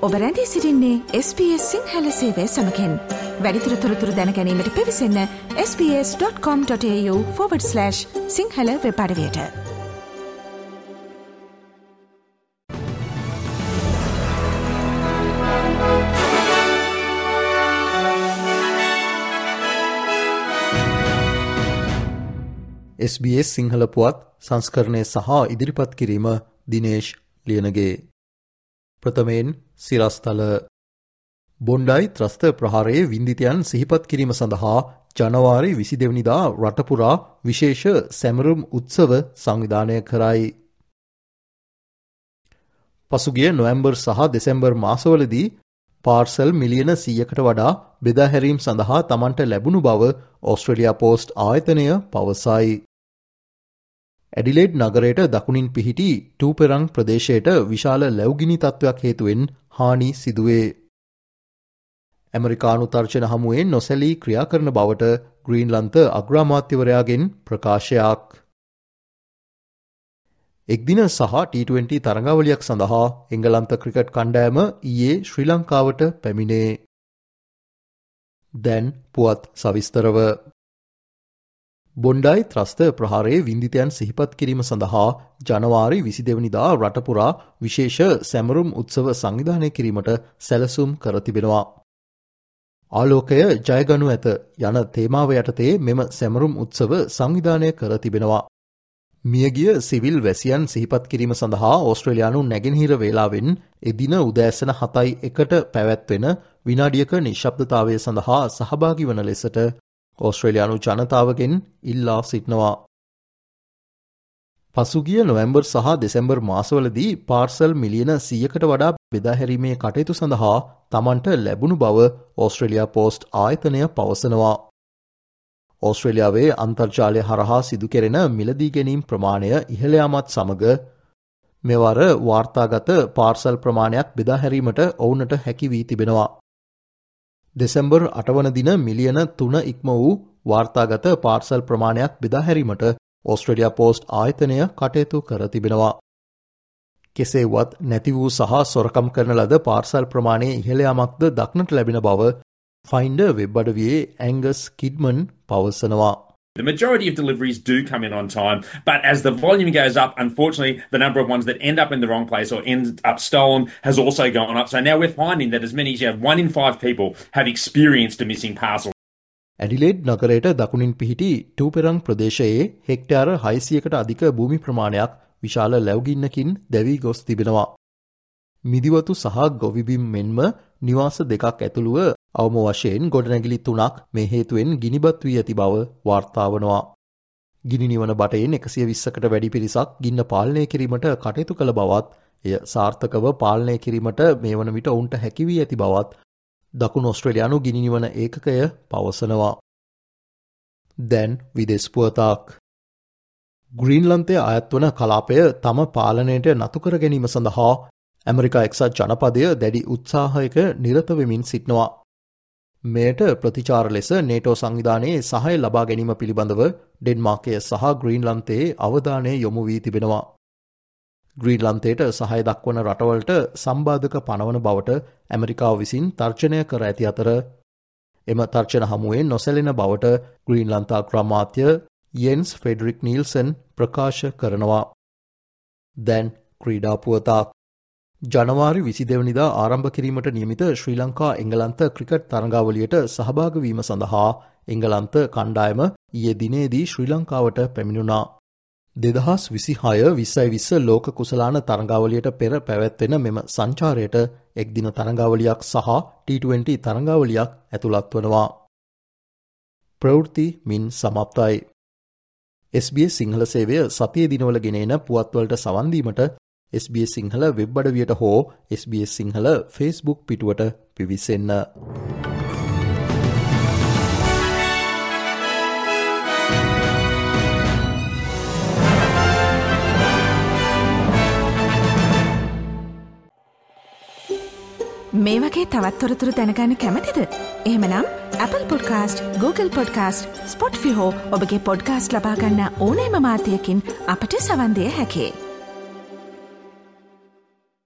ඔබ රැඳී සිටින්නේ SBS සිංහල සේවය සමගින්. වැඩිදුර තොරතුරු දැන ගැනීමට පිවිසන්න sbs.com.au/සිංහල වෙබ් අඩවියට. SBS සිංහල පුවත් සංස්කරණය සහ ඉදිරිපත් කිරීම දිනේෂ් ලියනගේ. ප්‍රථමයෙන් සිරස්තල. බොන්ඩයි ත්‍රස්ත ප්‍රහාරයේ වින්දිතයන් සිහිපත් කිරීම සඳහා ජනවාරි 22 වෙනිදා රටපුරා විශේෂ සැමරුම් උත්සව සංවිධානය කරයි. පසුගිය නොවැම්බර් සහ දෙසැම්බර් මාසවලදී පාර්සල් මිලියන 100කට වඩා බෙදා හැරීම් සඳහා තමන්ට ලැබුණු බව ඕස්ට්‍රේලියා පෝස්ට් ආයතනය පවසයි. ඇඩිලේඩ් නගරයට දකුණින් පිහිටි ටූපෙරං ප්‍රදේශයට විශාල ලැබුගිනි තත්ත්වයක් හේතුවෙන් හානි සිදුවේ. ඇමරිකානු තර්ජන හමුවෙන් නොසැලී ක්‍රියා කරන බවට ග්‍රීන්ලන්ත අග්‍රාමාත්‍යවරයාගෙන් ප්‍රකාශයක්. එක්දින සහ T20 තරඟාවලියක් සඳහා එංගලන්ත ක්‍රිකට් කණ්ඩායම ඊයේ ශ්‍රී ලංකාවට පැමිණේ. දැන් පුවත් සවිස්තරව. බොන්ඩයි ත්‍රස්ත ප්‍රහාරයේ වින්දිතයන් සිහිපත් කිරීම සඳහා ජනවාරි 22 වෙනිදා රටපුරා විශේෂ සැමරුම් උත්සව සංවිධානය කිරීමට සැලසුම් කර තිබෙනවා. ආලෝකය ජයගනු ඇත යන තේමාව යටතේ මෙම සැමරුම් උත්සව සංවිධානය කර තිබෙනවා. මියගිය සිවිල් වැසියන් සිහිපත් කිරීම සඳහා ඕස්ට්‍රේලියානු නැගෙනහිර වේලාවෙන් එදින උදෑසන 7:01ට පැවැත්වෙන විනාඩියක නිශ්ශබ්දතාවය සඳහා සහභාගී වන ලෙසට ඕස්ට්‍රේලියානු ජනතාවගෙන් ඉල්ලා සිටිනවා. පසුගිය නොවැම්බර් සහ දෙසැම්බර් මාසවලදී පාර්සල් මිලියන 100කට වඩා බෙදා හැරීමේ කටයුතු සඳහා තමන්ට ලැබුණු බව ඕස්ට්‍රේලියා පෝස්ට් ආයතනය පවසනවා. ඕස්ට්‍රේලියාවේ අන්තර්ජාලය හරහා සිදු කෙරෙන මිලදී ගැනීම් ප්‍රමාණය ඉහළ යාමත් සමග මෙවර වාර්තාගත පාර්සල් ප්‍රමාණයක් බෙදා හැරීමට ඔවුන්ට හැකි වී තිබෙනවා. දෙසැම්බර් 8 වන දින මිලියන 3 ඉක්ම වූ වාර්තාගත පාර්සල් ප්‍රමාණයක් බෙදා හැරීමට ඕස්ට්‍රේලියා පෝස්ට් ආයතනය කටයුතු කර තිබෙනවා. කෙසේවත් නැති වූ සහ සොරකම් කරන ලද පාර්සල් ප්‍රමාණයේ ඉහළ යාමක්ද දක්නට ලැබෙන බව ෆයින්ඩර් වෙබ් අඩවියේ ඇංගස් කිඩ්මන් පවසනවා. The majority of deliveries do come in on time, but as the volume goes up, unfortunately, the number of ones that end up in the wrong place or end up stolen has also gone up. So now we're finding that as many as 1 in 5 people have experienced a missing parcel. Adelaide නගරයට දකුණින් පිහිටි ටූපෙරං ප්‍රදේශයේ හෙක්ටයාර 600කට අධික භූමි ප්‍රමාණයක් විශාල ලැබුගින්නකින් දැවී ගොස් තිබෙනවා. මිදිවතු සහ ගොවිබිම් මෙන්ම නිවාස දෙකක් ඇතුළුව අවම වශයෙන් ගොඩනැගිලි 3ක් මේ හේතුවෙන් ගිනිබත් වී ඇති බව වාර්තා වනවා. ගිනි නිවන බටයෙන් 120කට වැඩි පිරිසක් ගින්න පාලනය කිරීමට කටයුතු කළ බවත්, එය සාර්ථකව පාලනය කිරීමට මේ වන විට ඔවුන්ට හැකි වී ඇති බවත් දකුණු ඕස්ට්‍රේලියානු ගිනි නිවන ඒකකය පවසනවා. දැන් විදේශ පුවතක්. ග්‍රීන්ලන්තයේ අයත් වන කලාපය තම පාලනයට නතු කර ගැනීම සඳහා ඇමරිකා එක්සත් ජනපදය දැඩි උත්සාහයක නිරත වෙමින් සිටිනවා. මෙයට ප්‍රතිචාර ලෙස නේටෝ සංවිධානයේ සහාය ලබා ගැනීම පිළිබඳව ඩෙන්මාර්කය සහ ග්‍රීන්ලන්තයේ අවධානය යොමු වී තිබෙනවා. ග්‍රීන්ලන්තයට සහාය දක්වන රටවලට සම්බාධක පනවන බවට ඇමරිකාව විසින් තර්ජනය කර ඇති අතර එම තර්ජන හමුවෙන් නොසැලෙන බවට ග්‍රීන්ලන්ත අග්‍රාමාත්‍ය යෙන්ස් ෆෙඩරික් නීල්සන් ප්‍රකාශ කරනවා. දැන් ක්‍රීඩා පුවතක්. ජනවාරි 22 වෙනිදා ආරම්භ කිරීමට නියමිත ශ්‍රී ලංකා එංගලන්ත ක්‍රිකට් තරඟාවලියට සහභාගී වීම සඳහා එංගලන්ත කණ්ඩායම ඊයේ දිනේදී ශ්‍රී ලංකාවට පැමිණුණා. 2026-2020 ලෝක කුසලාන තරඟාවලියට පෙර පැවැත්වෙන මෙම සංචාරයට එක්දින තරඟාවලියක් සහ T20 තරඟාවලියක් ඇතුළත් වනවා. ප්‍රවෘත්ති මින් සමාප්තයි. SBS සිංහල සේවය සතියේ දිනවල ගෙන එන පුවත්වලට සවන් දීමට SBS සිංහල වෙබ් අඩවියට හෝ SBS සිංහල Facebook පිටුවට පිවිසෙන්න. මේ වගේ තවත් තොරතුරු දැනගන්න කැමතිද? එහෙමනම් Apple Podcast, Google Podcast, Spotify හෝ ඔබගේ podcast ලබා ගන්න ඕනෑම මාධ්‍යයකින් අපට සවන් දෙන්න හැකියි.